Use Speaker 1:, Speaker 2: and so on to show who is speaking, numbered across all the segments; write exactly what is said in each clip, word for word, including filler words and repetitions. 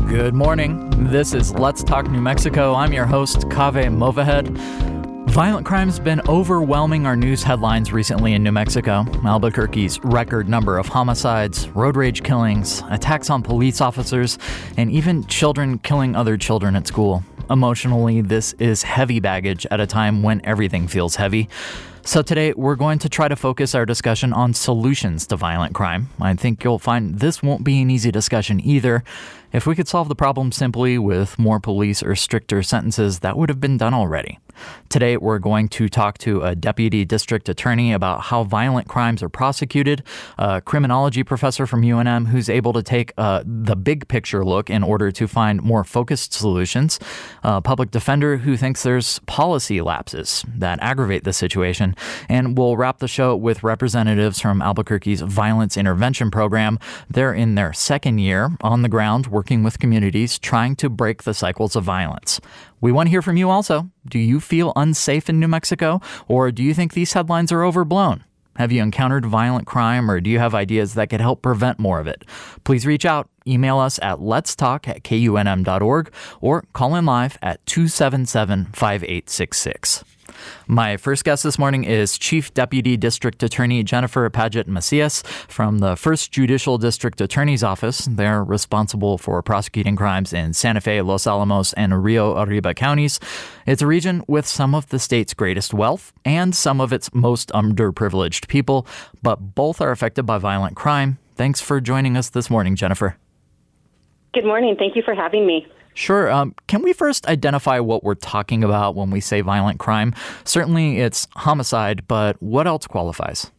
Speaker 1: Good morning. This is Let's Talk New Mexico. I'm your host, Kaveh Movahed. Violent crime's been overwhelming our news headlines recently in New Mexico. Albuquerque's record number of homicides, road rage killings, attacks on police officers, and even children killing other children at school. Emotionally, this is heavy baggage at a time when everything feels heavy. So today, we're going to try to focus our discussion on solutions to violent crime. I think you'll find this won't be an easy discussion either. If we could solve the problem simply with more police or stricter sentences, that would have been done already. Today, we're going to talk to a deputy district attorney about how violent crimes are prosecuted, a criminology professor from U N M who's able to take uh, the big picture look in order to find more focused solutions, a public defender who thinks there's policy lapses that aggravate the situation, and we'll wrap the show with representatives from Albuquerque's Violence Intervention Program. They're in their second year on the ground working with communities trying to break the cycles of violence. We want to hear from you also. Do you feel unsafe in New Mexico, or do you think these headlines are overblown? Have you encountered violent crime, or do you have ideas that could help prevent more of it? Please reach out. Email us at letstalk at k u n m dot org or call in live at two seven seven, five eight six six. My first guest this morning is Chief Deputy District Attorney Jennifer Padgett Macias from the First Judicial District Attorney's Office. They're responsible for prosecuting crimes in Santa Fe, Los Alamos, and Rio Arriba counties. It's a region with some of the state's greatest wealth and some of its most underprivileged people, but both are affected by violent crime. Thanks for joining us this morning, Jennifer.
Speaker 2: Good morning. Thank you for having me.
Speaker 1: Sure. Um, can we first identify what we're talking about when we say violent crime? Certainly it's homicide, but what else qualifies?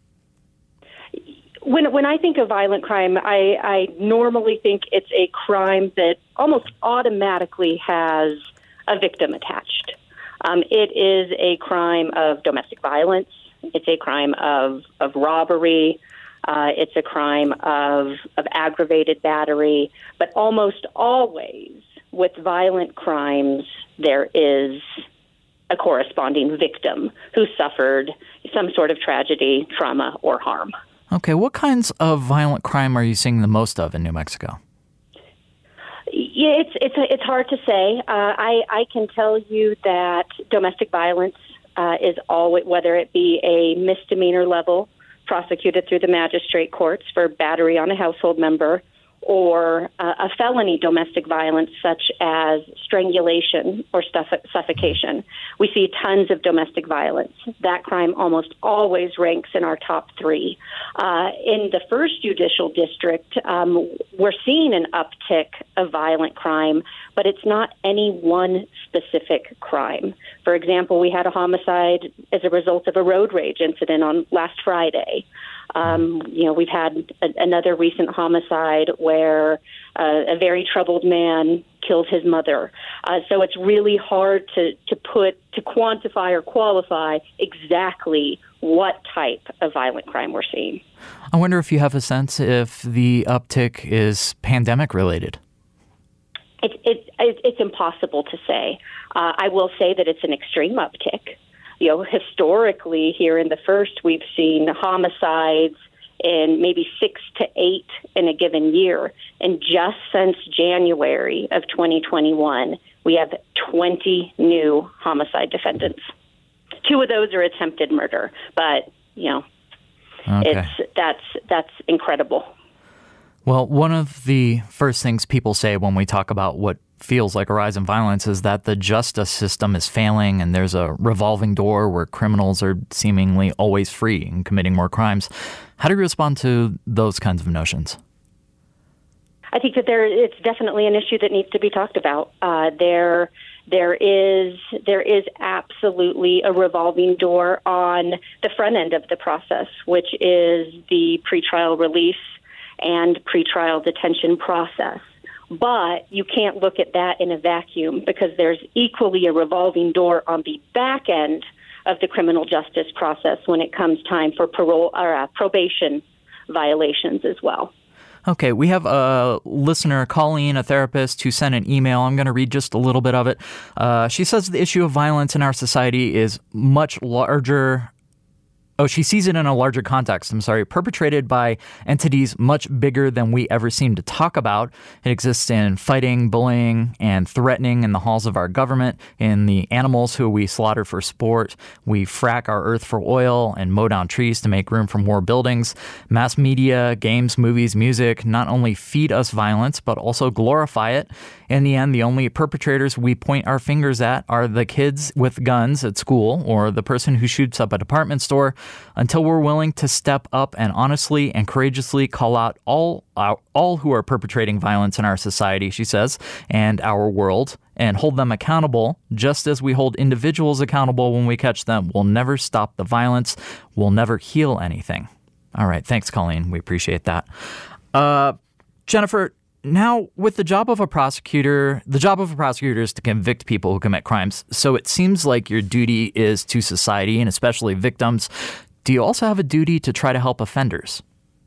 Speaker 2: When when I think of violent crime, I, I normally think it's a crime that almost automatically has a victim attached. Um, it is a crime of domestic violence. It's a crime of, of robbery. Uh, it's a crime of, of aggravated battery. But almost always, with violent crimes, there is a corresponding victim who suffered some sort of tragedy, trauma, or harm.
Speaker 1: Okay, what kinds of violent crime are you seeing the most of in New Mexico?
Speaker 2: Yeah, it's it's it's hard to say. Uh, I I can tell you that domestic violence uh, is always, whether it be a misdemeanor level prosecuted through the magistrate courts for battery on a household member, or uh, a felony domestic violence such as strangulation or stuff- suffocation. We see tons of domestic violence. That crime almost always ranks in our top three. Uh, in the First Judicial District, um, we're seeing an uptick of violent crime, but it's not any one specific crime. For example, we had a homicide as a result of a road rage incident on last Friday. Um, you know, we've had a, another recent homicide where uh, a very troubled man killed his mother. Uh, so it's really hard to, to put, to quantify or qualify exactly what type of violent crime we're seeing.
Speaker 1: I wonder if you have a sense if the uptick is pandemic related.
Speaker 2: It, it, it, it's impossible to say. Uh, I will say that it's an extreme uptick. You know, historically here in the First, we've seen homicides in maybe six to eight in a given year. And just since January of twenty twenty-one, we have twenty new homicide defendants. Two of those are attempted murder, but, you know,
Speaker 1: okay.
Speaker 2: it's that's that's incredible.
Speaker 1: Well, one of the first things people say when we talk about what feels like a rise in violence is that the justice system is failing and there's a revolving door where criminals are seemingly always free and committing more crimes. How do you respond to those kinds of notions?
Speaker 2: I think that there it's definitely an issue that needs to be talked about. Uh, there, there is there is absolutely a revolving door on the front end of the process, which is the pretrial release and pretrial detention process. But you can't look at that in a vacuum because there's equally a revolving door on the back end of the criminal justice process when it comes time for parole or uh, probation violations as well.
Speaker 1: Okay, we have a listener, Colleen, a therapist, who sent an email. I'm going to read just a little bit of it. Uh, she says the issue of violence in our society is much larger Oh, she sees it in a larger context, I'm sorry, perpetrated by entities much bigger than we ever seem to talk about. It exists in fighting, bullying, and threatening in the halls of our government, in the animals who we slaughter for sport. We frack our earth for oil and mow down trees to make room for more buildings. Mass media, games, movies, music not only feed us violence, but also glorify it. In the end, the only perpetrators we point our fingers at are the kids with guns at school or the person who shoots up a department store, until we're willing to step up and honestly and courageously call out all uh, all who are perpetrating violence in our society, she says, and our world, and hold them accountable, just as we hold individuals accountable when we catch them. We'll never stop the violence. We'll never heal anything. All right. Thanks, Colleen. We appreciate that. Uh, Jennifer, now, with the job of a prosecutor, the job of a prosecutor is to convict people who commit crimes. So it seems like your duty is to society and especially victims. Do you also have a duty to try to help offenders?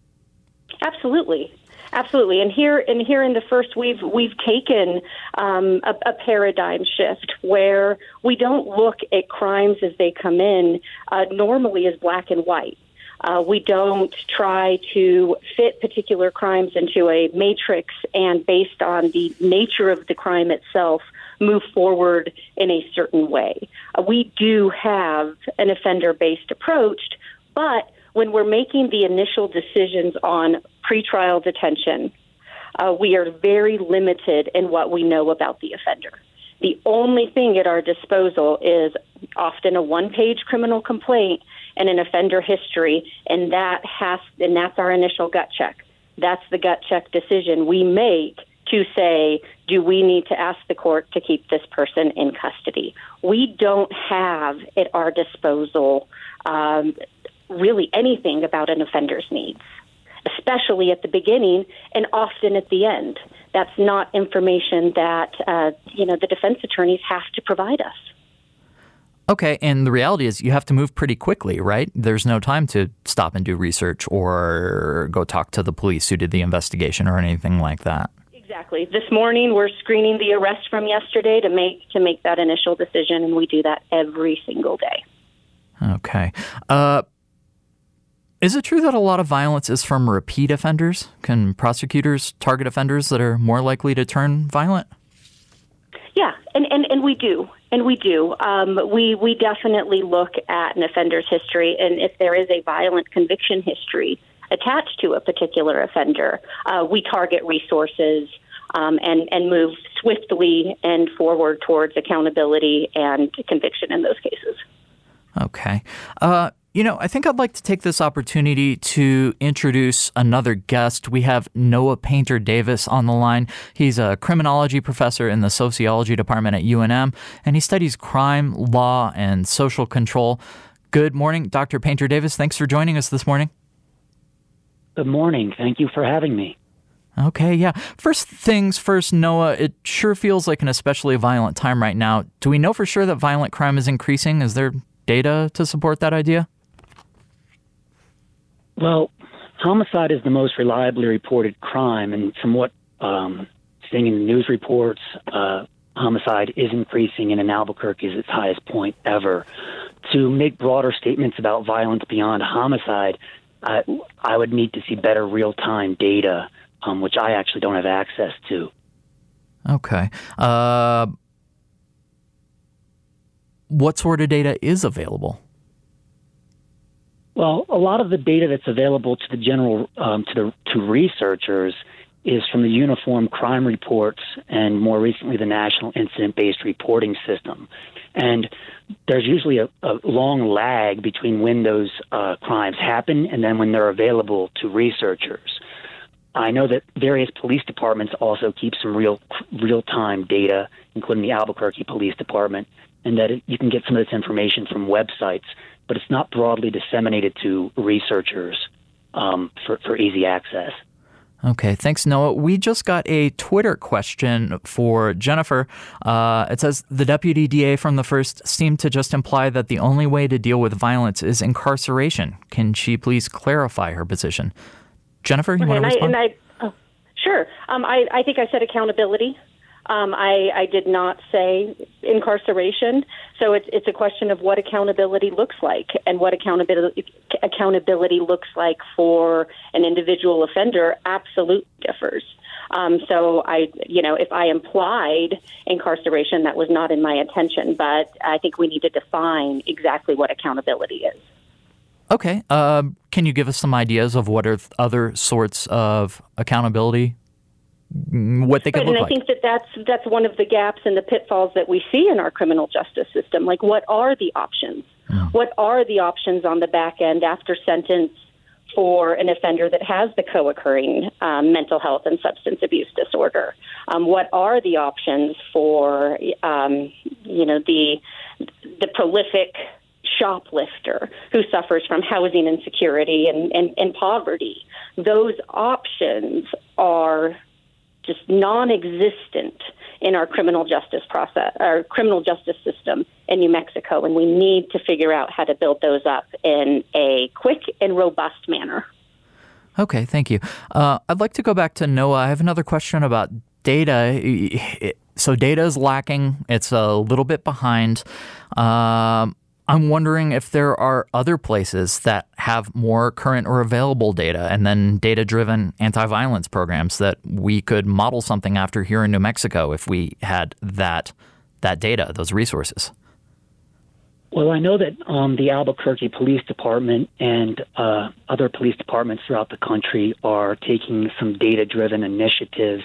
Speaker 2: Absolutely. Absolutely. And here and here in the first, we've we've taken um, a, a paradigm shift where we don't look at crimes as they come in uh, normally as black and white. Uh, we don't try to fit particular crimes into a matrix and based on the nature of the crime itself, move forward in a certain way. Uh, we do have an offender-based approach, but when we're making the initial decisions on pretrial detention, uh, we are very limited in what we know about the offender. The only thing at our disposal is often a one-page criminal complaint and an offender history, and that has and that's our initial gut check. That's the gut check decision we make to say, do we need to ask the court to keep this person in custody? We don't have at our disposal um, really anything about an offender's needs, especially at the beginning and often at the end. That's not information that uh, you know the defense attorneys have to provide us.
Speaker 1: Okay, and the reality is you have to move pretty quickly, right? There's no time to stop and do research or go talk to the police who did the investigation or anything like that.
Speaker 2: Exactly. This morning we're screening the arrest from yesterday to make to make that initial decision, and we do that every single day.
Speaker 1: Okay. Uh, is it true that a lot of violence is from repeat offenders? Can prosecutors target offenders that are more likely to turn violent?
Speaker 2: Yeah, and, and, and we do. And we do. Um, we we definitely look at an offender's history, and if there is a violent conviction history attached to a particular offender, uh, we target resources um, and, and move swiftly and forward towards accountability and conviction in those cases.
Speaker 1: Okay. Uh, you know, I think I'd like to take this opportunity to introduce another guest. We have Noah Painter Davis on the line. He's a criminology professor in the sociology department at U N M, and he studies crime, law, and social control. Good morning, Doctor Painter Davis. Thanks for joining us this morning.
Speaker 3: Good morning. Thank you for having me.
Speaker 1: Okay, yeah. First things first, Noah, it sure feels like an especially violent time right now. Do we know for sure that violent crime is increasing? Is there data to support that idea?
Speaker 3: Well, homicide is the most reliably reported crime, and from what um, seeing in the news reports, uh, homicide is increasing, and in Albuquerque is its highest point ever. To make broader statements about violence beyond homicide, I, I would need to see better real-time data, um, which I actually don't have access to.
Speaker 1: Okay. Uh, what sort of data is available?
Speaker 3: Well, a lot of the data that's available to the general, um, to the to researchers, is from the Uniform Crime Reports and more recently the National Incident-Based Reporting System. And there's usually a, a long lag between when those uh, crimes happen and then when they're available to researchers. I know that various police departments also keep some real real-time data, including the Albuquerque Police Department, and that it, you can get some of this information from websites, but it's not broadly disseminated to researchers um, for, for easy access.
Speaker 1: Okay, thanks, Noah. We just got a Twitter question for Jennifer. Uh, it says, the deputy D A from the first seemed to just imply that the only way to deal with violence is incarceration. Can she please clarify her position? Jennifer, you
Speaker 2: okay,
Speaker 1: want to respond?
Speaker 2: I, and I, oh, sure. Um, I, I think I said accountability. Um, I, I did not say incarceration. So it's it's a question of what accountability looks like, and what accountability accountability looks like for an individual offender absolutely differs. Um, so I, you know, if I implied incarceration, that was not in my intention. But I think we need to define exactly what accountability is.
Speaker 1: Okay. Uh, can you give us some ideas of what are other sorts of accountability? What they could
Speaker 2: right,
Speaker 1: look
Speaker 2: and I
Speaker 1: like.
Speaker 2: think that that's that's one of the gaps and the pitfalls that we see in our criminal justice system. Like, what are the options? Mm. What are the options on the back end after sentence for an offender that has the co-occurring um, mental health and substance abuse disorder? Um, what are the options for um, you know the the prolific shoplifter who suffers from housing insecurity and, and, and poverty? Those options are just non-existent in our criminal justice process, our criminal justice system in New Mexico, and we need to figure out how to build those up in a quick and robust manner.
Speaker 1: Okay, thank you. Uh, I'd like to go back to Noah. I have another question about data. So data is lacking. It's a little bit behind. Um, I'm wondering if there are other places that have more current or available data, and then data-driven anti-violence programs that we could model something after here in New Mexico if we had that that data, those resources.
Speaker 3: Well, I know that um, the Albuquerque Police Department and uh, other police departments throughout the country are taking some data-driven initiatives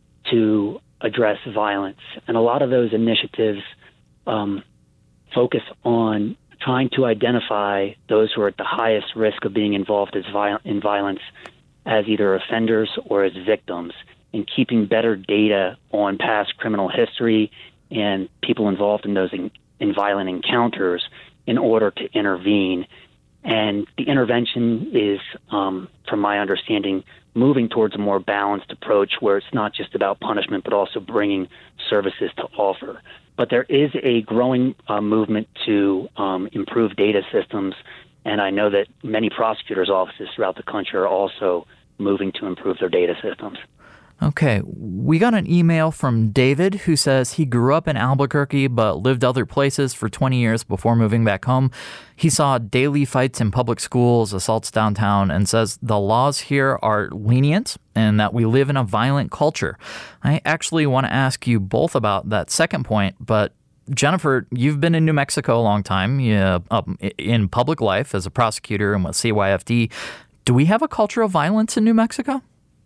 Speaker 3: to address violence. And a lot of those initiatives um, focus on trying to identify those who are at the highest risk of being involved as viol- in violence as either offenders or as victims, and keeping better data on past criminal history and people involved in those in, in violent encounters in order to intervene. And the intervention is, um, from my understanding, moving towards a more balanced approach where it's not just about punishment, but also bringing services to offer. But there is a growing uh, movement to um, improve data systems, and I know that many prosecutors' offices throughout the country are also moving to improve their data systems.
Speaker 1: Okay, we got an email from David who says he grew up in Albuquerque but lived other places for twenty years before moving back home. He saw daily fights in public schools, assaults downtown, and says the laws here are lenient and that we live in a violent culture. I actually want to ask you both about that second point, but Jennifer, you've been in New Mexico a long time, yeah, uh, in public life as a prosecutor and with C Y F D. Do we have a culture of violence in New Mexico?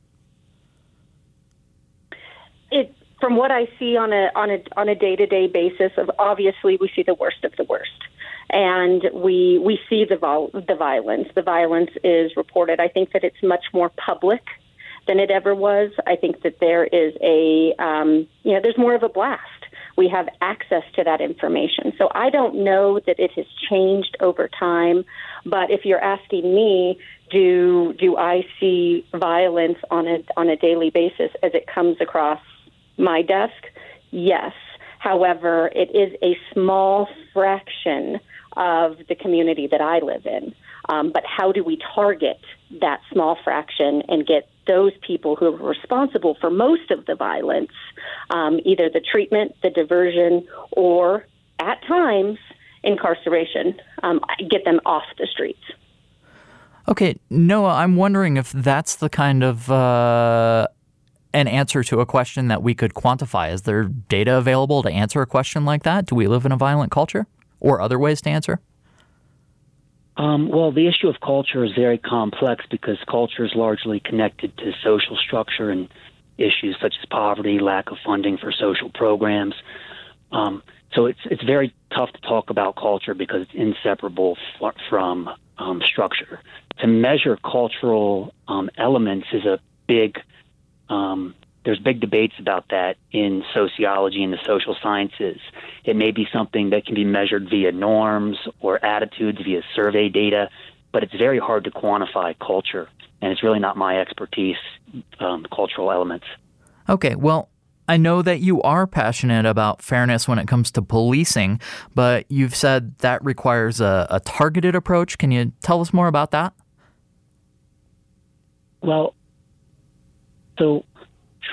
Speaker 2: It, from what I see on a on a on a day-to-day basis, of obviously we see the worst of the worst, and we we see the vol- the violence. The violence is reported. I think that it's much more public than it ever was. I think that there is a um, you know there's more of a blast. We have access to that information. So I don't know that it has changed over time, but if you're asking me, do do I see violence on a on a daily basis as it comes across my desk? Yes. However, it is a small fraction of the community that I live in. Um, but how do we target that small fraction and get those people who are responsible for most of the violence, um, either the treatment, the diversion, or at times incarceration, um, get them off the streets?
Speaker 1: Okay, Noah, I'm wondering if that's the kind of uh, an answer to a question that we could quantify. Is there data available to answer a question like that? Do we live in a violent culture, or other ways to answer?
Speaker 3: Um, well, the issue of culture is very complex because culture is largely connected to social structure and issues such as poverty, lack of funding for social programs. Um, so it's it's very tough to talk about culture because it's inseparable f- from um, structure. To measure cultural um, elements is a big um, there's big debates about that in sociology and the social sciences. It may be something that can be measured via norms or attitudes via survey data, but it's very hard to quantify culture, and it's really not my expertise, um, cultural elements.
Speaker 1: Okay, well, I know that you are passionate about fairness when it comes to policing, but you've said that requires a, a targeted approach. Can you tell us more about that?
Speaker 3: Well, so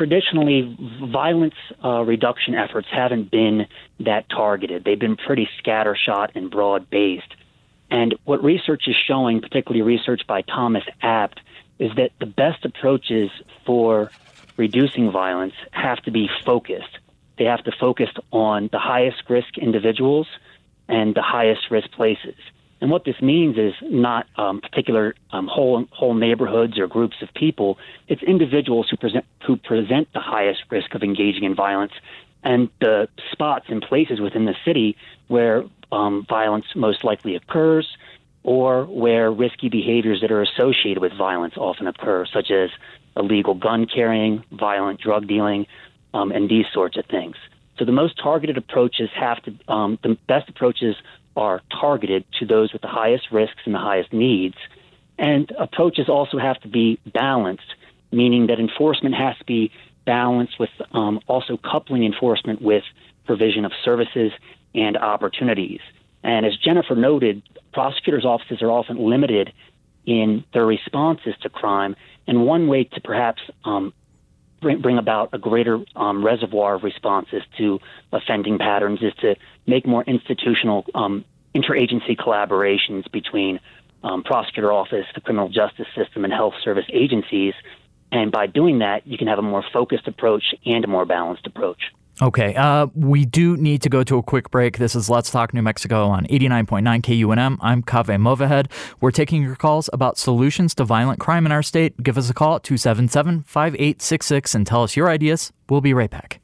Speaker 3: traditionally, violence uh, reduction efforts haven't been that targeted. They've been pretty scattershot and broad-based. And what research is showing, particularly research by Thomas Abt, is that the best approaches for reducing violence have to be focused. They have to focus on the highest risk individuals and the highest risk places. And what this means is not um, particular um, whole whole neighborhoods or groups of people. It's individuals who present who present the highest risk of engaging in violence, and the spots and places within the city where um, violence most likely occurs, or where risky behaviors that are associated with violence often occur, such as illegal gun carrying, violent drug dealing, um, and these sorts of things. So the most targeted approaches have to, um, the best approaches are targeted to those with the highest risks and the highest needs. And approaches also have to be balanced, meaning that enforcement has to be balanced with um, also coupling enforcement with provision of services and opportunities. And as Jennifer noted, prosecutors' offices are often limited in their responses to crime, and one way to perhaps um, bring, bring about a greater um, reservoir of responses to offending patterns is to make more institutional um, interagency collaborations between um, prosecutor office, the criminal justice system, and health service agencies. And by doing that, you can have a more focused approach and a more balanced approach.
Speaker 1: Okay, uh, we do need to go to a quick break. This is Let's Talk New Mexico on eighty-nine point nine K U N M. I'm Kaveh Movahed. We're taking your calls about solutions to violent crime in our state. Give us a call at two seven seven, five eight six six and tell us your ideas. We'll be right back.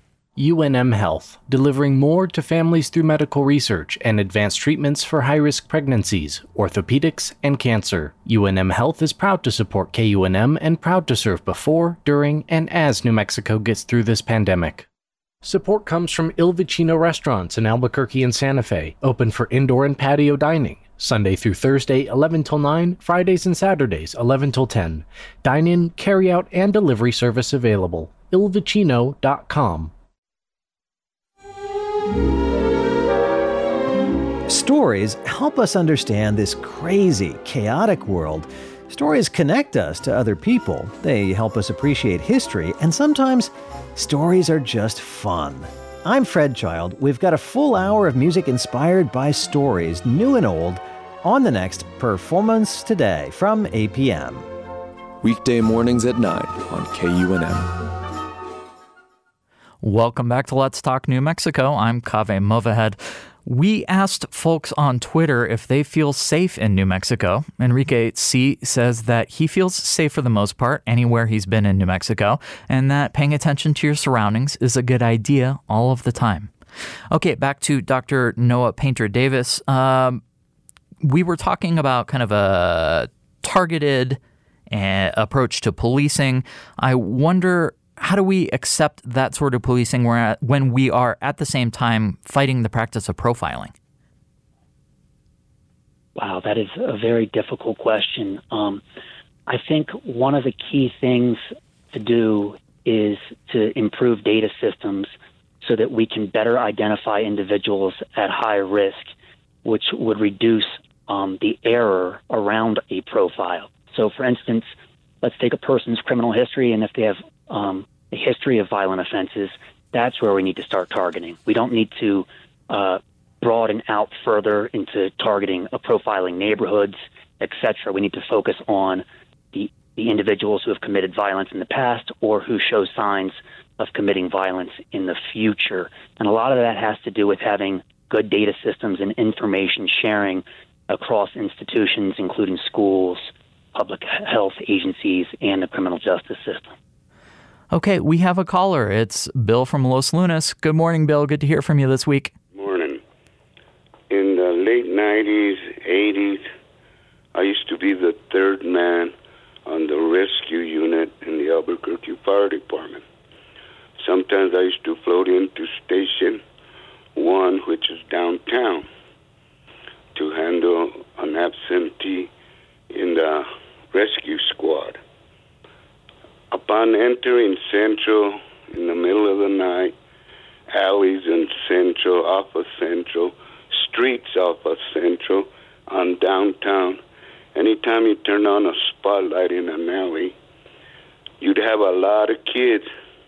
Speaker 4: U N M Health, delivering more to families through medical research and advanced treatments for high-risk pregnancies, orthopedics, and cancer. U N M Health is proud to support K U N M and proud to serve before, during, and as New Mexico gets through this pandemic. Support comes from Il Vicino Restaurants in Albuquerque and Santa Fe, open for indoor and patio dining. Sunday through Thursday, eleven till nine, Fridays and Saturdays, eleven till ten. Dine-in, carry-out, and delivery service available. il vicino dot com.
Speaker 5: Stories help us understand this crazy, chaotic world. Stories connect us to other people. They help us appreciate history, and sometimes stories are just fun. I'm Fred Child. We've got a full hour of music inspired by stories, new and old, on the next Performance Today from eight p.m.
Speaker 6: Weekday mornings at nine on K U N M.
Speaker 1: Welcome back to Let's Talk New Mexico. I'm Kaveh Movahed. We asked folks on Twitter if they feel safe in New Mexico. Enrique C. says that he feels safe for the most part anywhere he's been in New Mexico, and that paying attention to your surroundings is a good idea all of the time. Okay, back to Doctor Noah Painter-Davis. Um, we were talking about kind of a targeted uh, approach to policing. I wonder, how do we accept that sort of policing when we are at the same time fighting the practice of profiling?
Speaker 3: Wow, that is a very difficult question. Um, I think one of the key things to do is to improve data systems so that we can better identify individuals at high risk, which would reduce um, the error around a profile. So, for instance, let's take a person's criminal history, and if they have um, a history of violent offenses, that's where we need to start targeting. We don't need to uh, broaden out further into targeting uh, profiling neighborhoods, et cetera. We need to focus on the, the individuals who have committed violence in the past or who show signs of committing violence in the future. And a lot of that has to do with having good data systems and information sharing across institutions, including schools, public health agencies, and the criminal justice system.
Speaker 1: Okay, we have a caller. It's Bill from Los Lunas. Good morning, Bill. Good to hear from you this week.
Speaker 7: Morning. In the late nineties, eighties, I used to be the third man on the rescue unit in the Albuquerque Fire Department. Sometimes I used to float into Station one, which is downtown, to handle an absentee in the rescue squad. Upon entering Central in the middle of the night, alleys in Central, off of Central, streets off of Central, on downtown, anytime you turn on a spotlight in an alley, you'd have a lot of kids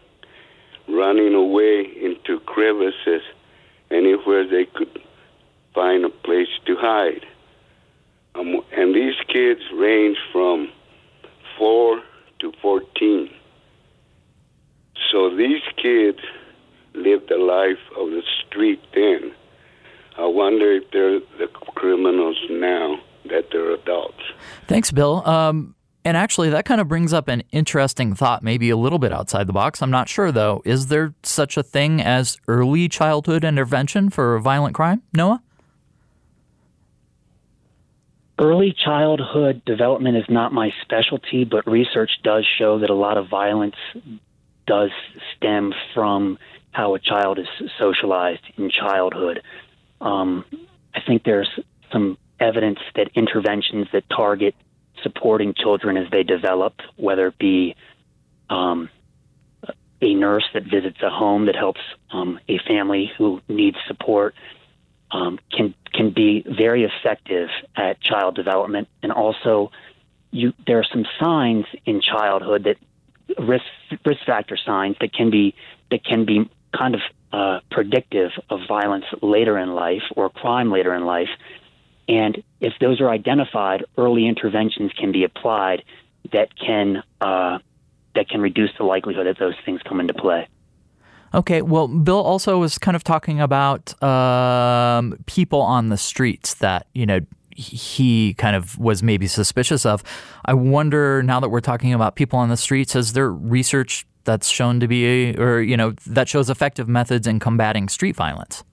Speaker 7: running away into crevices, anywhere they could find a place to hide. Um, and these kids range from four to fourteen. So these kids lived the life of the street then. I wonder if they're the criminals now that they're adults.
Speaker 1: Thanks, Bill. Um, and actually, that kind of brings up an interesting thought, maybe a little bit outside the box. I'm not sure, though. Is there such a thing as early childhood intervention for violent crime, Noah?
Speaker 3: Early childhood development is not my specialty, but research does show that a lot of violence does stem from how a child is socialized in childhood. Um, I think there's some evidence that interventions that target supporting children as they develop, whether it be um, a nurse that visits a home that helps um, a family who needs support, um, can can be very effective at child development. And also, you there are some signs in childhood that risk risk factor signs that can be that can be kind of uh, predictive of violence later in life or crime later in life. And if those are identified, early interventions can be applied that can uh, that can reduce the likelihood that those things come into play.
Speaker 1: Okay, well, Bill also was kind of talking about um, people on the streets that, you know, he kind of was maybe suspicious of. I wonder, now that we're talking about people on the streets, is there research that's shown to be, or, you know, that shows effective methods in combating street violence?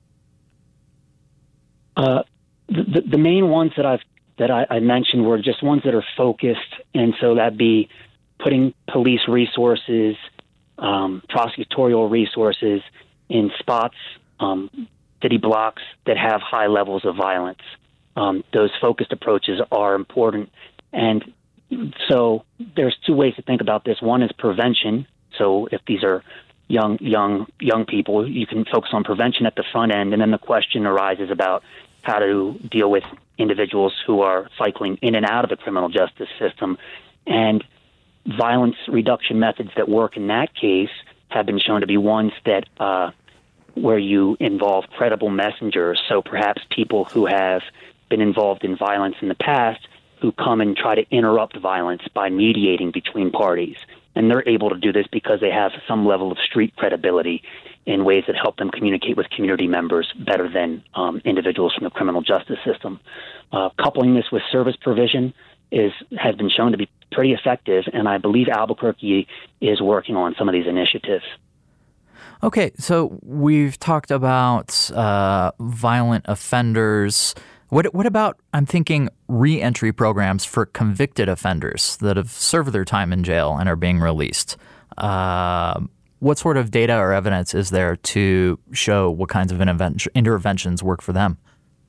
Speaker 3: Uh, the, the main ones that I've that I, I mentioned were just ones that are focused, and so that'd be putting police resources, um, prosecutorial resources in spots, um, city blocks that have high levels of violence. Um, those focused approaches are important. And so there's two ways to think about this. One is prevention. So if these are young, young, young people, you can focus on prevention at the front end. And then the question arises about how to deal with individuals who are cycling in and out of the criminal justice system. And violence reduction methods that work in that case have been shown to be ones that uh, where you involve credible messengers. So perhaps people who have been involved in violence in the past who come and try to interrupt violence by mediating between parties. And they're able to do this because they have some level of street credibility in ways that help them communicate with community members better than um, individuals from the criminal justice system. Uh, coupling this with service provision is has been shown to be pretty effective, and I believe Albuquerque is working on some of these initiatives.
Speaker 1: Okay, so we've talked about uh, violent offenders. What what about, I'm thinking, re-entry programs for convicted offenders that have served their time in jail and are being released? Uh, what sort of data or evidence is there to show what kinds of interventions work for them?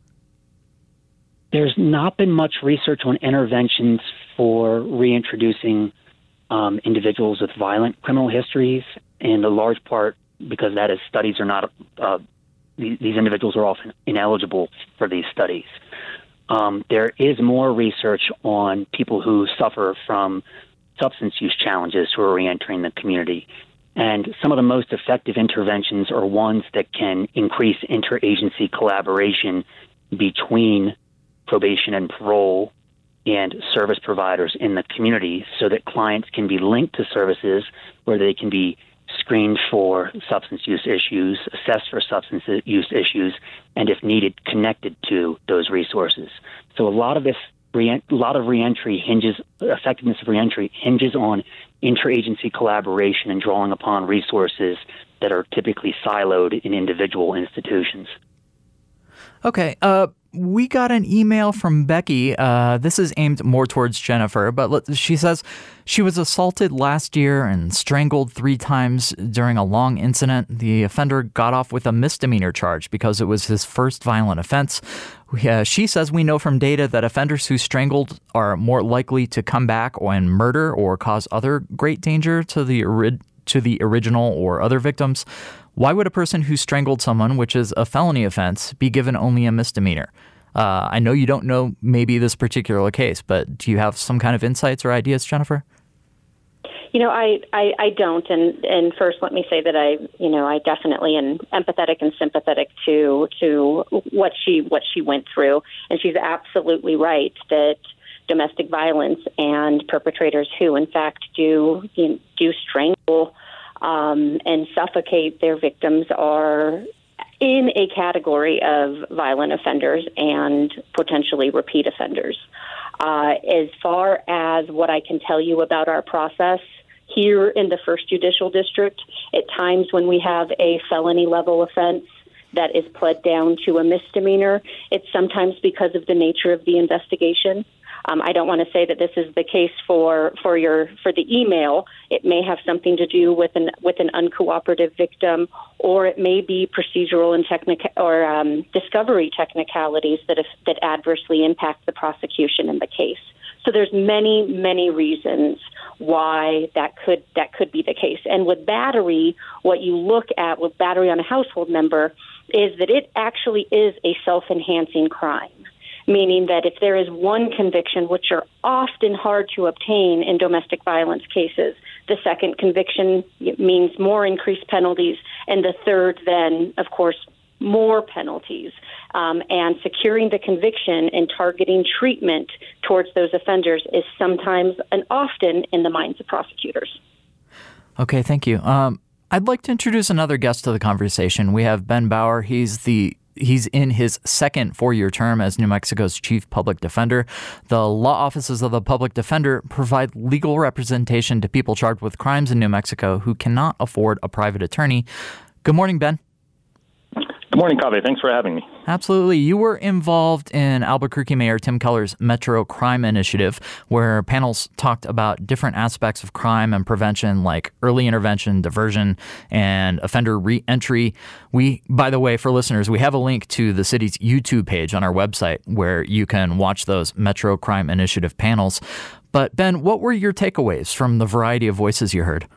Speaker 3: There's not been much research on interventions for reintroducing um, individuals with violent criminal histories, and a large part because that is studies are not uh, these individuals are often ineligible for these studies. Um, there is more research on people who suffer from substance use challenges who are reentering the community. And some of the most effective interventions are ones that can increase interagency collaboration between probation and parole and service providers in the community so that clients can be linked to services where they can be screened for substance use issues, assessed for substance use issues, and if needed, connected to those resources. So a lot of this, re- a lot of reentry hinges, effectiveness of reentry hinges on interagency collaboration and drawing upon resources that are typically siloed in individual institutions.
Speaker 1: Okay, uh, we got an email from Becky. Uh, this is aimed more towards Jennifer, but let, she says she was assaulted last year and strangled three times during a long incident. The offender got off with a misdemeanor charge because it was his first violent offense. Uh, she says we know from data that offenders who strangled are more likely to come back and murder or cause other great danger to the ori- to the original or other victims. Why would a person who strangled someone, which is a felony offense, be given only a misdemeanor? Uh, I know you don't know maybe this particular case, but do you have some kind of insights or ideas, Jennifer?
Speaker 2: You know, I, I, I don't. And, and first, let me say that I, you know, I definitely am empathetic and sympathetic to to what she what she went through. And she's absolutely right that domestic violence and perpetrators who, in fact, do you know, do strangle um, and suffocate their victims are in a category of violent offenders and potentially repeat offenders. Uh, as far as what I can tell you about our process here in the First Judicial District, at times when we have a felony level offense that is pled down to a misdemeanor, it's sometimes because of the nature of the investigation. Um, I don't want to say that this is the case for, for your for the email. It may have something to do with an with an uncooperative victim, or it may be procedural and technical or um, discovery technicalities that if, that adversely impact the prosecution in the case. So there's many many reasons why that could that could be the case. And with battery, what you look at with battery on a household member is that it actually is a self-enhancing crime. Meaning that if there is one conviction, which are often hard to obtain in domestic violence cases, the second conviction means more increased penalties, and the third then, of course, more penalties. Um, and securing the conviction and targeting treatment towards those offenders is sometimes and often in the minds of prosecutors.
Speaker 1: Okay, thank you. Um, I'd like to introduce another guest to the conversation. We have Ben Bauer. He's the He's in his second four-year term as New Mexico's chief public defender. The law offices of the public defender provide legal representation to people charged with crimes in New Mexico who cannot afford a private attorney. Good morning, Ben.
Speaker 8: Good morning, Kaveh. Thanks for having me.
Speaker 1: Absolutely. You were involved in Albuquerque Mayor Tim Keller's Metro Crime Initiative, where panels talked about different aspects of crime and prevention, like early intervention, diversion, and offender re-entry. We, by the way, for listeners, we have a link to the city's YouTube page on our website where you can watch those Metro Crime Initiative panels. But Ben, what were your takeaways from the variety of voices you heard?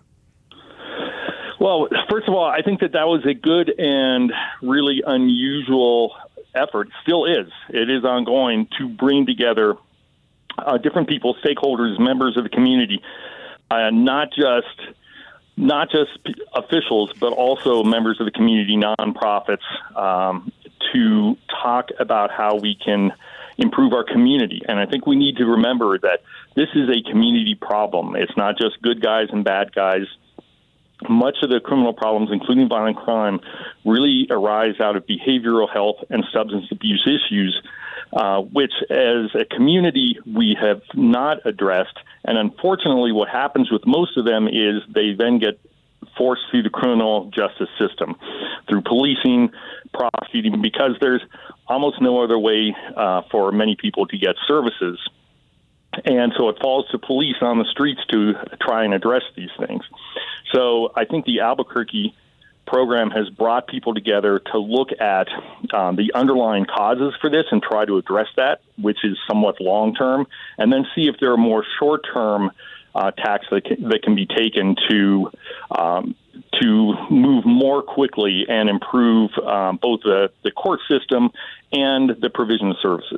Speaker 8: Well, first of all, I think that that was a good and really unusual effort, still is. It is ongoing to bring together uh, different people, stakeholders, members of the community, uh, not just not just officials, but also members of the community, nonprofits, um, to talk about how we can improve our community. And I think we need to remember that this is a community problem. It's not just good guys and bad guys. Much of the criminal problems, including violent crime, really arise out of behavioral health and substance abuse issues, uh, which as a community we have not addressed. And unfortunately, what happens with most of them is they then get forced through the criminal justice system, through policing, prosecuting, because there's almost no other way uh, for many people to get services. And so it falls to police on the streets to try and address these things. So I think the Albuquerque program has brought people together to look at um, the underlying causes for this and try to address that, which is somewhat long-term, and then see if there are more short-term uh, tactics that can, that can be taken to um, to move more quickly and improve um, both the, the court system and the provision of services.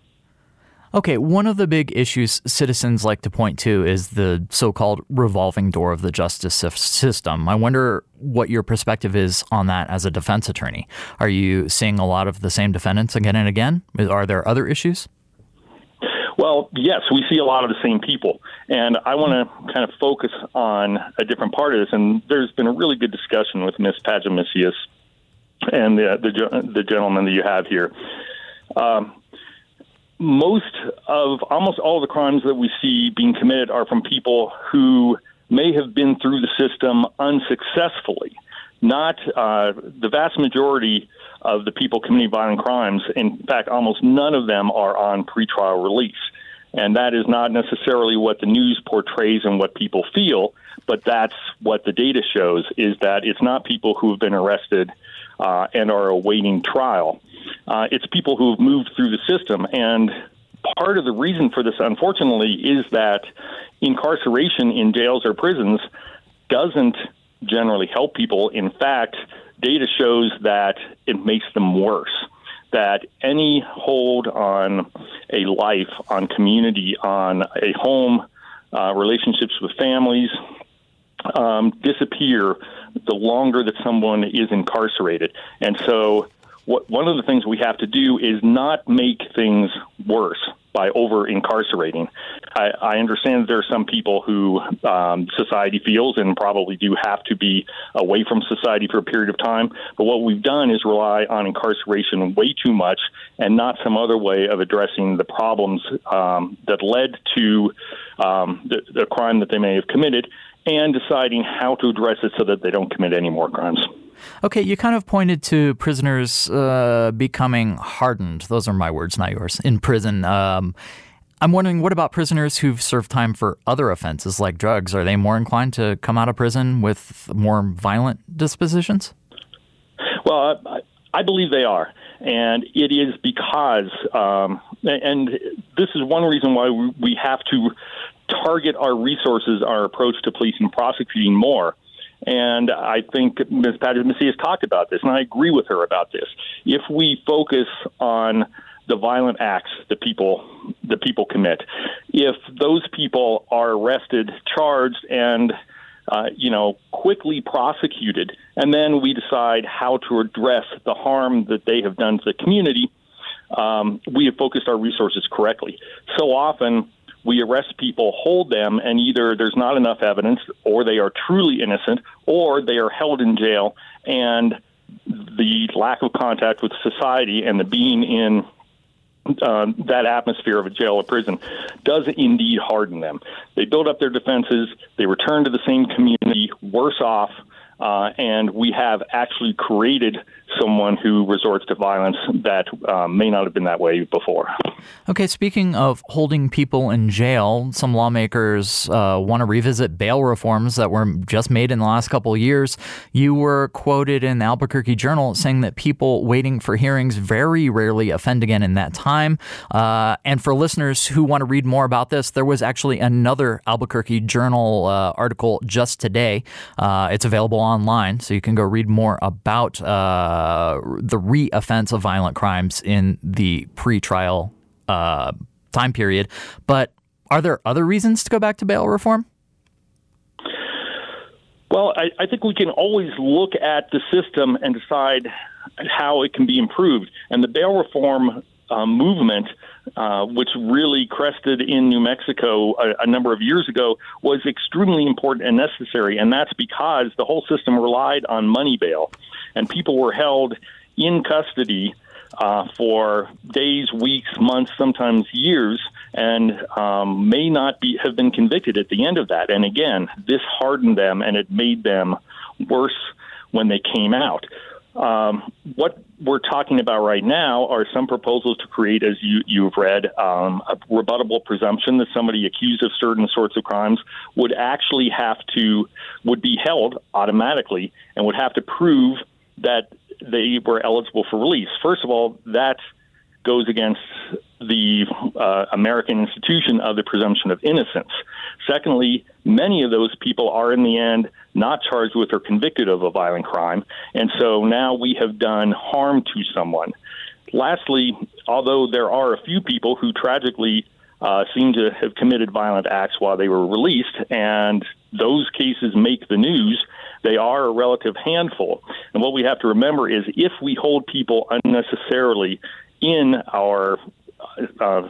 Speaker 1: Okay, one of the big issues citizens like to point to is the so-called revolving door of the justice system. I wonder what your perspective is on that as a defense attorney. Are you seeing a lot of the same defendants again and again? Are there other issues?
Speaker 8: Well, yes, we see a lot of the same people. And I want to kind of focus on a different part of this. And there's been a really good discussion with Miz Pajamisius and the, the, the gentleman that you have here. Um, Most of, almost all of the crimes that we see being committed are from people who may have been through the system unsuccessfully. Not uh, the vast majority of the people committing violent crimes, in fact, almost none of them are on pretrial release. And that is not necessarily what the news portrays and what people feel, but that's what the data shows, is that it's not people who have been arrested uh, and are awaiting trial. Uh, it's people who have moved through the system. And part of the reason for this, unfortunately, is that incarceration in jails or prisons doesn't generally help people. In fact, data shows that it makes them worse, that any hold on a life, on community, on a home, uh, relationships with families, um, disappear the longer that someone is incarcerated. And so what, one of the things we have to do is not make things worse by over-incarcerating. I, I understand that there are some people who um, society feels and probably do have to be away from society for a period of time, but what we've done is rely on incarceration way too much and not some other way of addressing the problems um, that led to um, the, the crime that they may have committed and deciding how to address it so that they don't commit any more crimes.
Speaker 1: Okay, you kind of pointed to prisoners uh, becoming hardened. Those are my words, not yours, in prison. Um, I'm wondering, what about prisoners who've served time for other offenses like drugs? Are they more inclined to come out of prison with more violent dispositions?
Speaker 8: Well, I, I believe they are. And it is because, um, and this is one reason why we have to target our resources, our approach to policing and prosecuting more. And I think Miz Padgett Macias talked about this, and I agree with her about this. If we focus on the violent acts that people that people commit, if those people are arrested, charged, and uh, you know, quickly prosecuted, and then we decide how to address the harm that they have done to the community, um, we have focused our resources correctly. So often, we arrest people, hold them, and either there's not enough evidence, or they are truly innocent, or they are held in jail, and the lack of contact with society and the being in uh, that atmosphere of a jail or prison does indeed harden them. They build up their defenses, they return to the same community, worse off, uh, and we have actually created someone who resorts to violence that uh, may not have been that way before.
Speaker 1: Okay, speaking of holding people in jail, some lawmakers uh, want to revisit bail reforms that were just made in the last couple of years. You were quoted in the Albuquerque Journal saying that people waiting for hearings very rarely offend again in that time. Uh, and for listeners who want to read more about this, there was actually another Albuquerque Journal uh, article just today. Uh, it's available online, so you can go read more about uh, Uh, the re-offense of violent crimes in the pre-trial uh, time period. But are there other reasons to go back to bail reform?
Speaker 8: Well, I, I think we can always look at the system and decide how it can be improved. And the bail reform uh, movement, uh, which really crested in New Mexico a, a number of years ago, was extremely important and necessary. And that's because the whole system relied on money bail. And people were held in custody uh, for days, weeks, months, sometimes years, and um, may not be have been convicted at the end of that. And again, this hardened them, and it made them worse when they came out. Um, what we're talking about right now are some proposals to create, as you, you've read, um, a rebuttable presumption that somebody accused of certain sorts of crimes would actually have to, would be held automatically and would have to prove that they were eligible for release. First of all, that goes against the uh, American institution of the presumption of innocence. Secondly, many of those people are in the end not charged with or convicted of a violent crime, and so now we have done harm to someone. Lastly, although there are a few people who tragically uh, seem to have committed violent acts while they were released, and those cases make the news, they are a relative handful. And what we have to remember is if we hold people unnecessarily in our uh,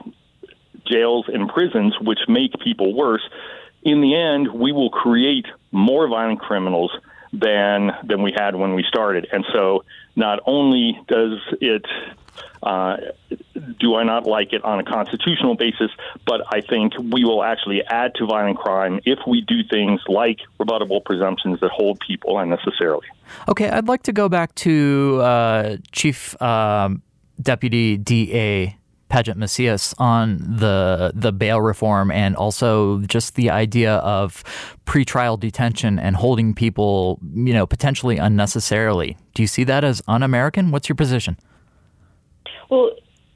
Speaker 8: jails and prisons, which make people worse, in the end, we will create more violent criminals than than we had when we started. And so not only does it uh, do I not like it on a constitutional basis, but I think we will actually add to violent crime if we do things like rebuttable presumptions that hold people unnecessarily.
Speaker 1: Okay, I'd like to go back to uh, Chief um, Deputy D A Padgett Macias on the the bail reform and also just the idea of pretrial detention and holding people, you know, potentially unnecessarily. Do you see that as un-American? What's your position?
Speaker 2: Well,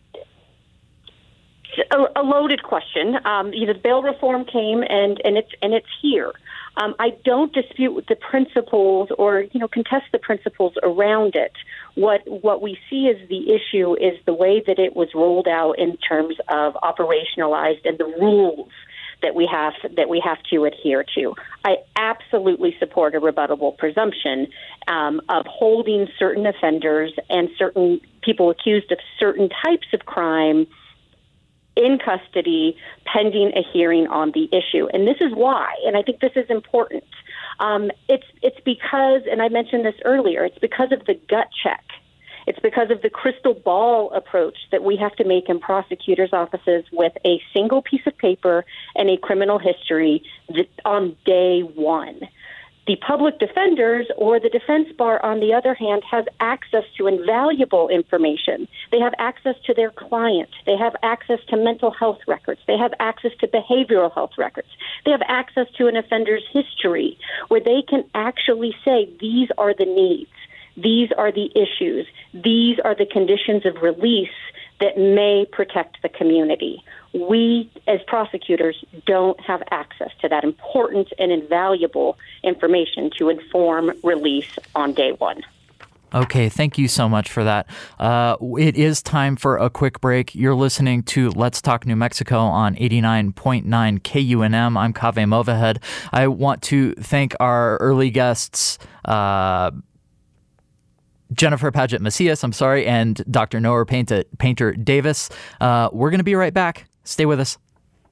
Speaker 2: a, a loaded question. Um, you know, the bail reform came and, and it's and it's here. Um, I don't dispute the principles or, you know, contest the principles around it. What what we see as the issue is the way that it was rolled out in terms of operationalized and the rules that we have that we have to adhere to. I absolutely support a rebuttable presumption um, of holding certain offenders and certain people accused of certain types of crime in custody pending a hearing on the issue. And this is why, and I think this is important. Um, it's it's because, and I mentioned this earlier, it's because of the gut check. It's because of the crystal ball approach that we have to make in prosecutors' offices with a single piece of paper and a criminal history on day one. The public defenders or the defense bar, on the other hand, has access to invaluable information. They have access to their client. They have access to mental health records. They have access to behavioral health records. They have access to an offender's history where they can actually say, these are the needs. These are the issues. These are the conditions of release that may protect the community. We, as prosecutors, don't have access to that important and invaluable information to inform release on day one.
Speaker 1: Okay, thank you so much for that. Uh, it is time for a quick break. You're listening to Let's Talk New Mexico on eighty-nine point nine K U N M. I'm Kaveh Movahed. I want to thank our early guests, uh, Jennifer Padgett Macias, I'm sorry, and Doctor Noah Painter, Painter Davis. Uh, we're going to be right back. Stay with us.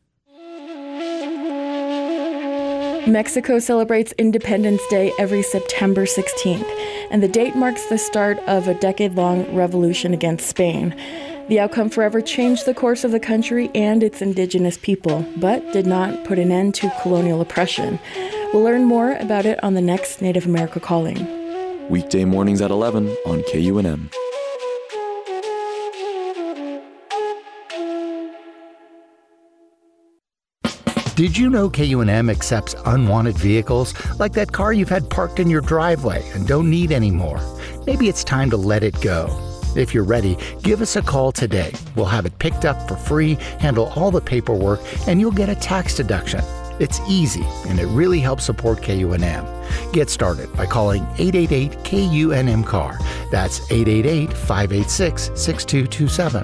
Speaker 9: Mexico celebrates Independence Day every September sixteenth, and the date marks the start of a decade-long revolution against Spain. The outcome forever changed the course of the country and its indigenous people, but did not put an end to colonial oppression. We'll learn more about it on the next Native America Calling.
Speaker 6: Weekday mornings at eleven on K U N M.
Speaker 10: Did you know K U N M accepts unwanted vehicles, like that car you've had parked in your driveway and don't need anymore? Maybe it's time to let it go. If you're ready, give us a call today. We'll have it picked up for free, handle all the paperwork, and you'll get a tax deduction. It's easy, and it really helps support K U N M. Get started by calling eight eight eight K U N M C A R. That's eight eight eight, five eight six, six two two seven.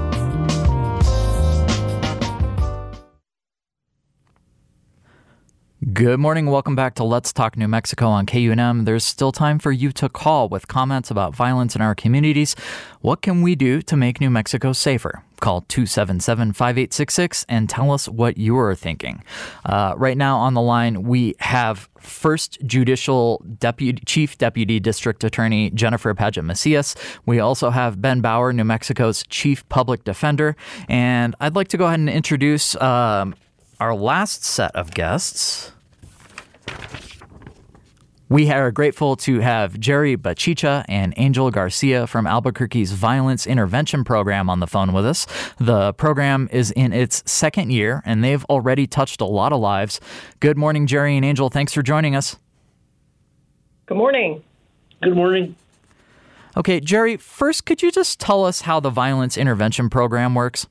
Speaker 1: Good morning. Welcome back to Let's Talk New Mexico on K U N M. There's still time for you to call with comments about violence in our communities. What can we do to make New Mexico safer? Call two seven seven, five eight six six and tell us what you're thinking. Uh, right now on the line, we have First Judicial Deputy Chief Deputy District Attorney Jennifer Padgett Macias. We also have Ben Bauer, New Mexico's Chief Public Defender. And I'd like to go ahead and introduce um, our last set of guests. We are grateful to have Jerry Bachicha and Angel Garcia from Albuquerque's Violence Intervention Program on the phone with us. The program is in its second year, and they've already touched a lot of lives. Good morning, Jerry and Angel. Thanks for joining us.
Speaker 11: Good morning.
Speaker 12: Good morning.
Speaker 1: Okay, Jerry, first, could you just tell us how the Violence Intervention Program works?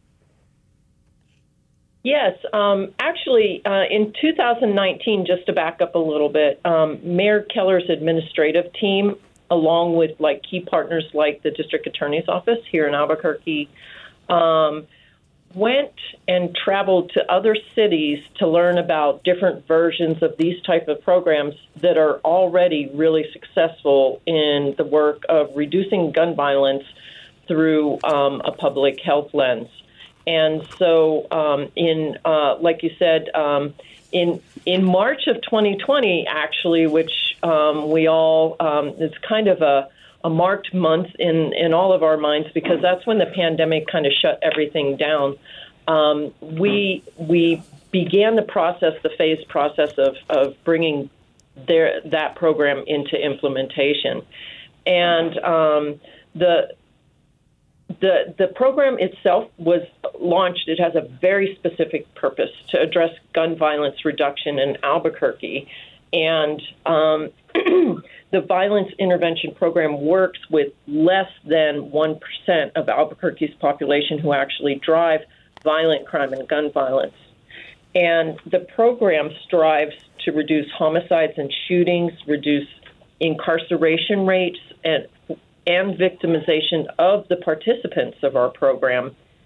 Speaker 11: Yes. Um, actually, uh, in two thousand nineteen, just to back up a little bit, um, Mayor Keller's administrative team, along with like key partners like the District Attorney's Office here in Albuquerque, um, went and traveled to other cities to learn about different versions of these type of programs that are already really successful in the work of reducing gun violence through um, a public health lens. And so, um, in uh, like you said, um, in in March of twenty twenty, actually, which um, we all um, it's kind of a, a marked month in, in all of our minds because that's when the pandemic kind of shut everything down. Um, we we began the process, the phased process of of bringing their that program into implementation, and um, the. The the program itself was launched. It has a very specific purpose to address gun violence reduction in Albuquerque. And um, the Violence Intervention Program works with less than one percent of Albuquerque's population who actually drive violent crime and gun violence. And the program strives to reduce homicides and shootings, reduce incarceration rates, and and victimization of the participants of our program.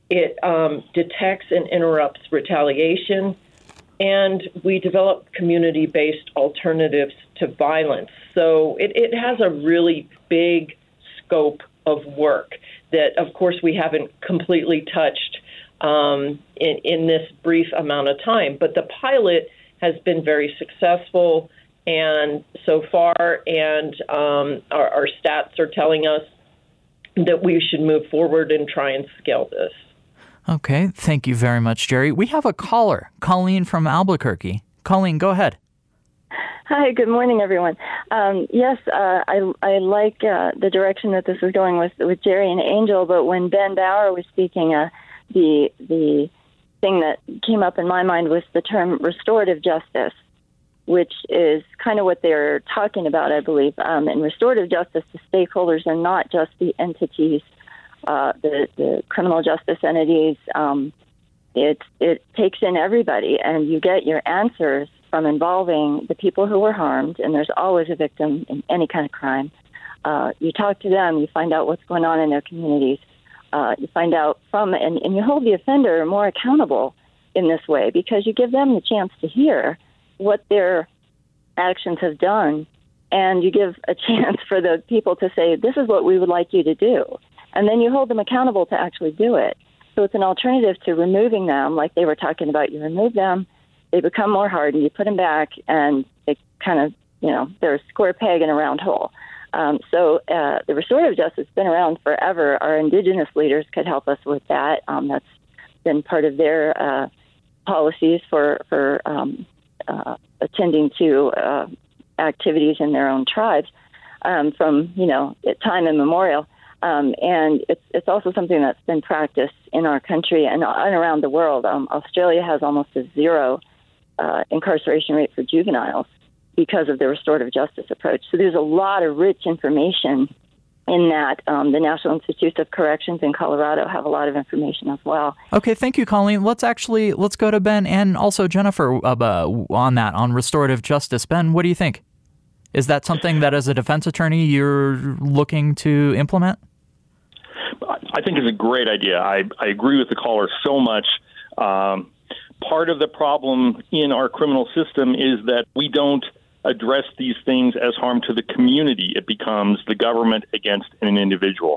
Speaker 11: It um, detects and interrupts retaliation, and we develop community-based alternatives to violence. So it, it has a really big scope of work that, of course, we haven't completely touched um, in, in this brief amount of time. But the pilot has been very successful, and so far, and um, our, our stats are telling us that we should move forward and try and scale this.
Speaker 1: Okay, thank you very much, Jerry. We have a caller, Colleen from Albuquerque. Colleen, go ahead.
Speaker 12: Hi, good morning, everyone. Um, yes, uh, I, I like uh, the direction that this is going with, with Jerry and Angel, but when Ben Bauer was speaking, uh, the the thing that came up in my mind was the term restorative justice, which is kind of what they're talking about, I believe. Um, and restorative justice, the stakeholders are not just the entities, uh, the, the criminal justice entities. Um, it, it takes in everybody, and you get your answers from involving the people who were harmed, and there's always a victim in any kind of crime. Uh, you talk to them, you find out what's going on in their communities. Uh, you find out from, and, and you hold the offender more accountable in this way because you give them the chance to hear what their actions have done, and you give a chance for the people to say, this is what we would like you to do. And then you hold them accountable to actually do it. So it's an alternative to removing them, like they were talking about. You remove them, they become more hardened, you put them back, and they kind of, you know, they're a square peg in a round hole. Um, so uh, the restorative justice has been around forever. Our indigenous leaders could help us with that. Um, that's been part of their uh, policies for, for um, uh, attending to uh, activities in their own tribes um, from, you know, time immemorial. Um, and it's, it's also something that's been practiced in our country and, and around the world. Um, Australia has almost a zero uh, incarceration rate for juveniles because of the restorative justice approach. So there's a lot of rich information in that. Um, the National Institutes of Corrections in Colorado have a lot of information as well.
Speaker 1: Okay, thank you, Colleen. Let's actually, let's go to Ben and also Jennifer uh, on that, on restorative justice. Ben, what do you think? Is that something that as a defense attorney you're looking to implement?
Speaker 8: I think it's a great idea. I, I agree with the caller so much. Um, part of the problem in our criminal system is that we don't address these things as harm to the community. It becomes the government against an individual.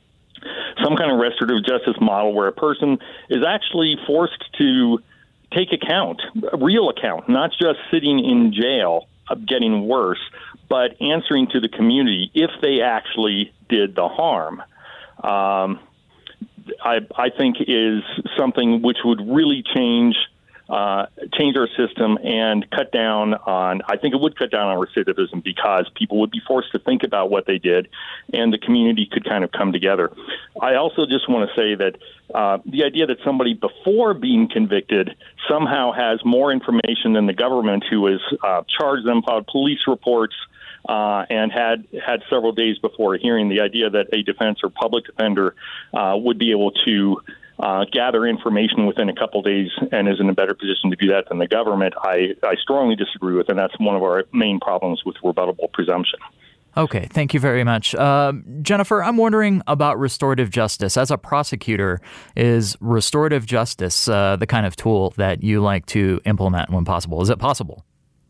Speaker 8: Some kind of restorative justice model where a person is actually forced to take account, a real account, not just sitting in jail, uh, getting worse, but answering to the community if they actually did the harm. Um, I, I think is something which would really change uh, change our system and cut down on, I think it would cut down on recidivism because people would be forced to think about what they did and the community could kind of come together. I also just want to say that uh, the idea that somebody before being convicted somehow has more information than the government who has uh, charged them, filed police reports, Uh, and had had several days before a hearing, the idea that a defense or public defender uh, would be able to uh, gather information within a couple days and is in a better position to do that than the government, I, I strongly disagree with, and that's one of our main problems with rebuttable presumption.
Speaker 1: Okay, thank you very much. Uh, Jennifer, I'm wondering about restorative justice. As a prosecutor, is restorative justice uh, the kind of tool that you like to implement when possible? Is it possible?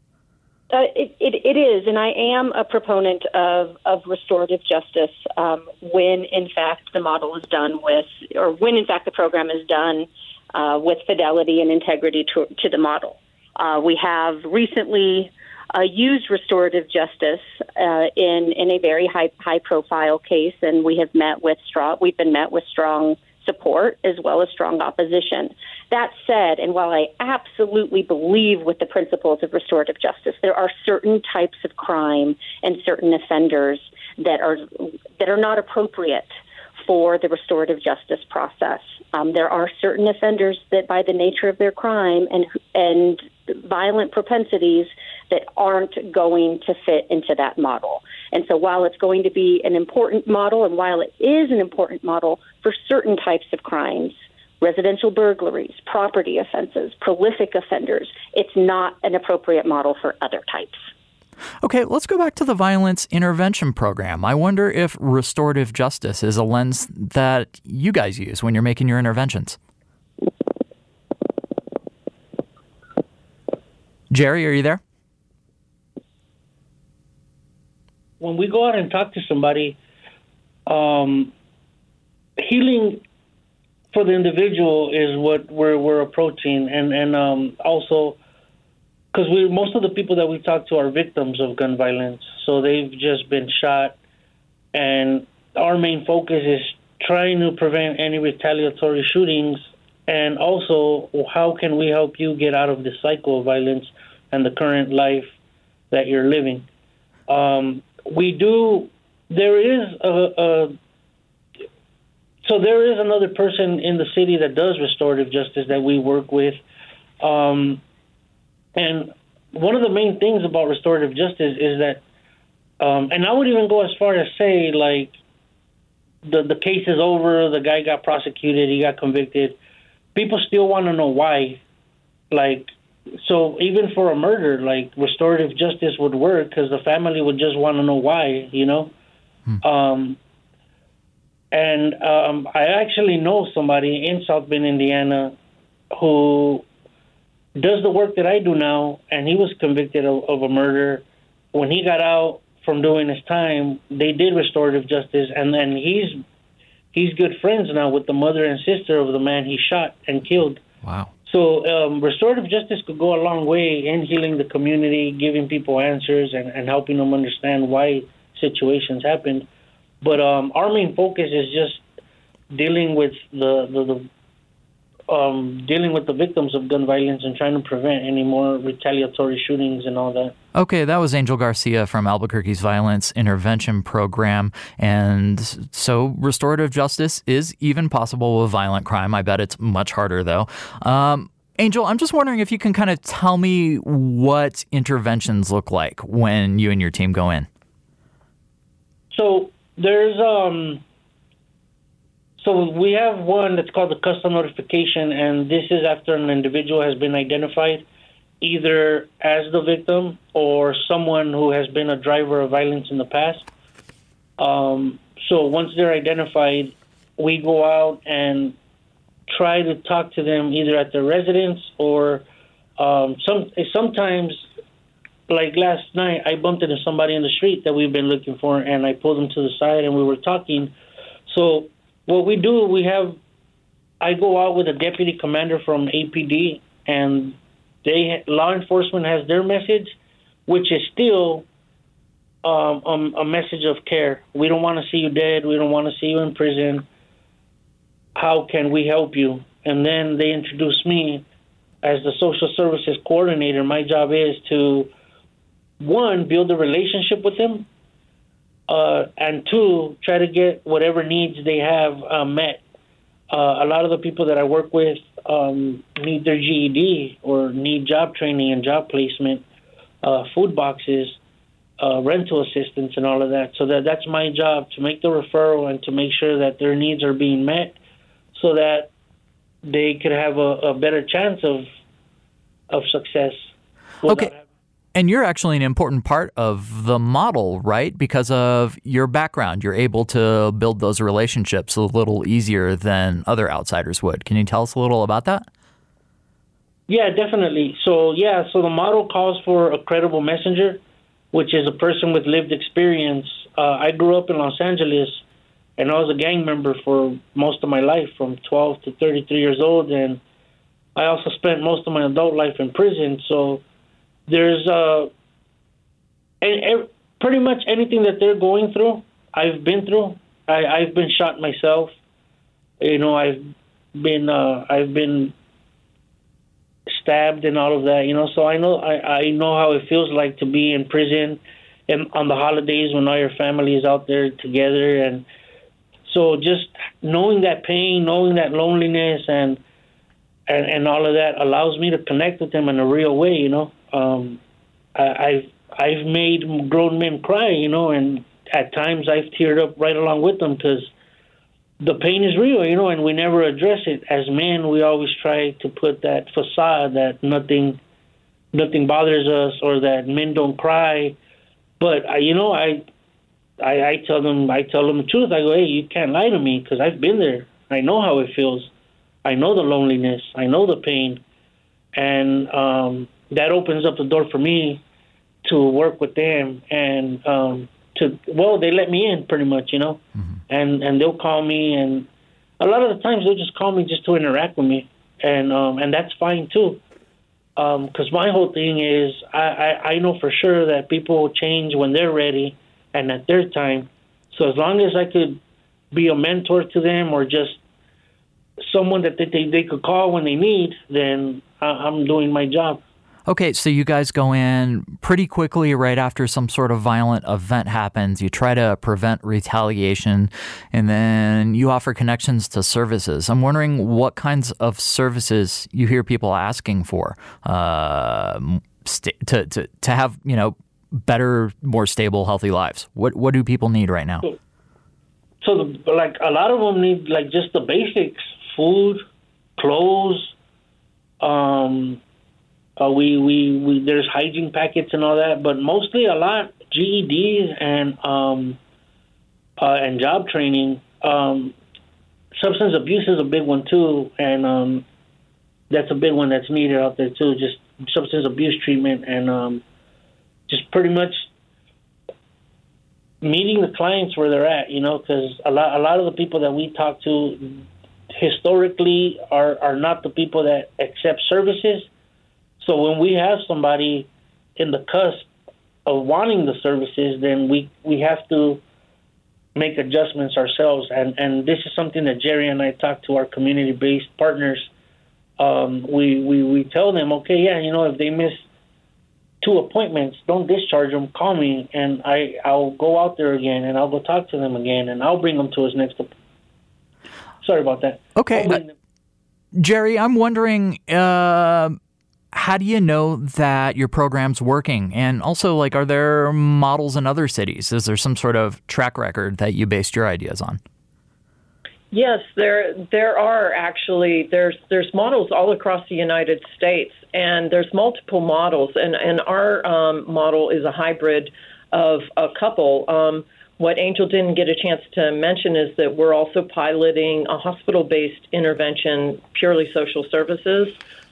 Speaker 2: Uh, it, it, it is, and I am a proponent of, of restorative justice um, when, in fact, the model is done with, or when, in fact, the program is done uh, with fidelity and integrity to, to the model. Uh, we have recently uh, used restorative justice uh, in in a very high high profile case, and we have met with strong. We've been met with strong support as well as strong opposition. That said, and while I absolutely believe with the principles of restorative justice, there are certain types of crime and certain offenders that are that are not appropriate for the restorative justice process. Um, there are certain offenders that, by the nature of their crime and and violent propensities, that aren't going to fit into that model. And so while it's going to be an important model, and while it is an important model for certain types of crimes, residential burglaries, property offenses, prolific offenders, it's not an appropriate model for other types.
Speaker 1: Okay, let's go back to the violence intervention program. I wonder if restorative justice is a lens that you guys use when you're making your interventions. Jerry, are you there?
Speaker 13: When we go out and talk to somebody, um, healing for the individual is what we're we're approaching, and and um, also because we most of the people that we talk to are victims of gun violence, so they've just been shot, and our main focus is trying to prevent any retaliatory shootings, and also how can we help you get out of the cycle of violence and the current life that you're living. Um, we do. There is a, a so there is another person in the city that does restorative justice that we work with, um, and one of the main things about restorative justice is that, um, and I would even go as far as say like the the case is over, the guy got prosecuted, he got convicted. People still want to know why, like. So even for a murder, like restorative justice would work because the family would just want to know why, you know. Hmm. Um, and um, I actually know somebody in South Bend, Indiana, who does the work that I do now, and he was convicted of, of a murder. When he got out from doing his time, they did restorative justice, and then he's he's good friends now with the mother and sister of the man he shot and killed.
Speaker 1: Wow.
Speaker 13: So um, restorative justice could go a long way in healing the community, giving people answers, and, and helping them understand why situations happened. But um, our main focus is just dealing with the, the, the um, dealing with the victims of gun violence and trying to prevent any more retaliatory shootings and all that.
Speaker 1: Okay, that was Angel Garcia from Albuquerque's Violence Intervention Program. And so restorative justice is even possible with violent crime. I bet it's much harder, though. Um, Angel, I'm just wondering if you can kind of tell me what interventions look like when you and your team go in.
Speaker 13: So there's... um. So we have one that's called the custom notification, and this is after an individual has been identified either as the victim or someone who has been a driver of violence in the past. Um, so once they're identified, we go out and try to talk to them either at their residence or um, some sometimes, like last night, I bumped into somebody in the street that we've been looking for, and I pulled them to the side, and we were talking. So what we do, we have, I go out with a deputy commander from A P D, and they law enforcement has their message, which is still um, um, a message of care. We don't want to see you dead. We don't want to see you in prison. How can we help you? And then they introduce me as the social services coordinator. My job is to, one, build a relationship with them, uh, and two, try to get whatever needs they have uh, met. Uh, a lot of the people that I work with um, need their G E D or need job training and job placement, uh, food boxes, uh, rental assistance, and all of that. So that that's my job, to make the referral and to make sure that their needs are being met so that they could have a, a better chance of of success.
Speaker 1: Okay. And you're actually an important part of the model, right? Because of your background, you're able to build those relationships a little easier than other outsiders would. Can you tell us a little about that?
Speaker 13: Yeah, definitely. So, yeah, so the model calls for a credible messenger, which is a person with lived experience. Uh, I grew up in Los Angeles, and I was a gang member for most of my life, from twelve to thirty-three years old, and I also spent most of my adult life in prison. So there's uh, and, and pretty much anything that they're going through, I've been through. I, I've been shot myself. You know, I've been uh, I've been stabbed and all of that. You know, so I know I, I know how it feels like to be in prison, and on the holidays when all your family is out there together. And so just knowing that pain, knowing that loneliness, and and and all of that allows me to connect with them in a real way. You know. Um, I, I've I've made grown men cry, you know, and at times I've teared up right along with them because the pain is real, you know, and we never address it. As men, we always try to put that facade that nothing nothing bothers us, or that men don't cry, But I, you know, I, I, I tell them, I tell them the truth. I go, hey, you can't lie to me because I've been there. I know how it feels. I know the loneliness. I know the pain, and um, that opens up the door for me to work with them and um, to well, they let me in pretty much, you know, mm-hmm. and and they'll call me, and a lot of the times they'll just call me just to interact with me, and um, and that's fine too, because um, my whole thing is I, I I know for sure that people will change when they're ready and at their time. So as long as I could be a mentor to them or just someone that they, they, they could call when they need, then I'm doing my job.
Speaker 1: Okay, so you guys go in pretty quickly right after some sort of violent event happens. You try to prevent retaliation, and then you offer connections to services. I'm wondering what kinds of services you hear people asking for uh, st- to, to to have, you know, better, more stable, healthy lives. What what do people need right now?
Speaker 13: So, so the, like a lot of them need like just the basics. Food, clothes, um, uh, we, we, we, there's hygiene packets and all that, but mostly a lot G E Ds and, um, uh, and job training. Um, substance abuse is a big one too. And, um, that's a big one that's needed out there too. Just substance abuse treatment and, um, just pretty much meeting the clients where they're at, you know, because a lot, a lot of the people that we talk to historically are, are not the people that accept services. So when we have somebody in the cusp of wanting the services, then we, we have to make adjustments ourselves. And, and this is something that Jerry and I talk to our community-based partners. Um, we, we, we tell them, okay, yeah, you know, if they miss two appointments, don't discharge them, call me, and I, I'll go out there again, and I'll go talk to them again, and I'll bring them to his next appointment. Sorry about that.
Speaker 1: Okay. Uh, Jerry, I'm wondering, uh, how do you know that your program's working? And also, like, are there models in other cities? Is there some sort of track record that you based your ideas on?
Speaker 11: Yes, there there are actually. There's there's models all across the United States, and there's multiple models. And, and our um, model is a hybrid of a couple. Um What Angel didn't get a chance to mention is that we're also piloting a hospital-based intervention, purely social services,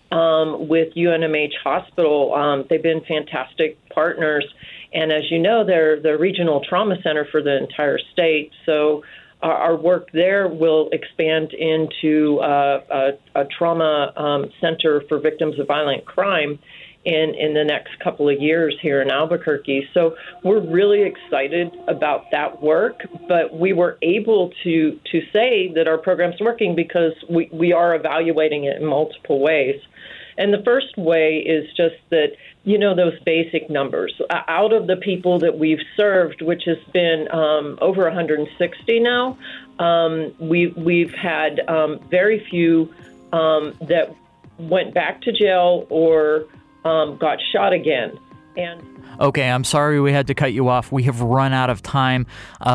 Speaker 11: um, with U N M H Hospital. Um, they've been fantastic partners. And as you know, they're the regional trauma center for the entire state. So our, our work there will expand into uh, a, a trauma um, center for victims of violent crime in, in the next couple of years here in Albuquerque. So we're really excited about that work, but we were able to to say that our program's working because we, we are evaluating it in multiple ways. And the first way is just that, you know, those basic numbers. Out of the people that we've served, which has been um, over one hundred sixty now, um, we, we've had um, very few um, that went back to jail or Um, got shot again. And
Speaker 1: okay, I'm sorry we had to cut you off. We have run out of time.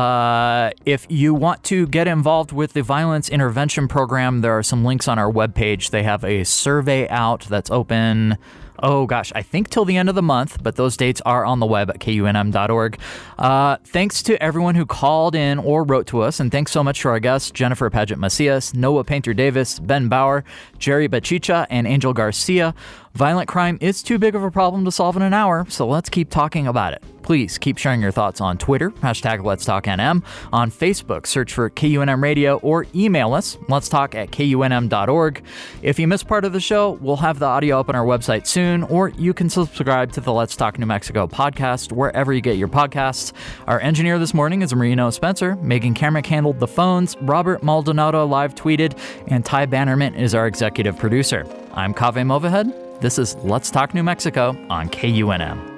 Speaker 1: Uh, if you want to get involved with the Violence Intervention Program, there are some links on our webpage. They have a survey out that's open, oh gosh, I think till the end of the month, but those dates are on the web at K U N M dot org. Uh, thanks to everyone who called in or wrote to us, and thanks so much to our guests, Jennifer Paget-Macias, Noah Painter-Davis, Ben Bauer, Jerry Bachicha, and Angel Garcia. Violent crime is too big of a problem to solve in an hour, so let's keep talking about it. Please keep sharing your thoughts on Twitter, hashtag Let's Talk N M. On Facebook, search for K U N M Radio or email us, let's talk at K U N M dot org. If you missed part of the show, we'll have the audio up on our website soon, or you can subscribe to the Let's Talk New Mexico podcast wherever you get your podcasts. Our engineer this morning is Marino Spencer. Megan Kamrick handled the phones. Robert Maldonado live tweeted, and Ty Bannerman is our executive producer. I'm Kaveh Movahed. This is Let's Talk New Mexico on K U N M.